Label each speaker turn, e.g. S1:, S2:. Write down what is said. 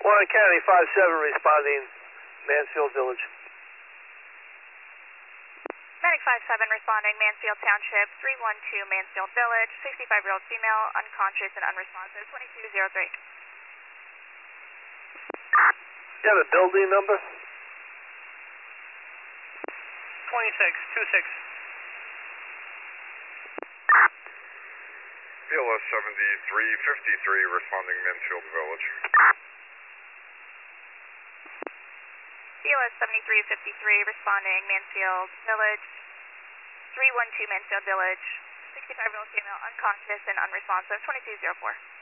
S1: Warren County 5-7 responding, Mansfield Village.
S2: Medic 5-7 responding, Mansfield Township, 312 Mansfield Village, 65-year-old female, unconscious and unresponsive, 2203.
S1: You have a building number?
S3: 2626.
S4: BLS 7353 responding Mansfield Village.
S2: BLS 7353 responding Mansfield Village, 312 Mansfield Village, 65-year-old female, unconscious and unresponsive, 2204.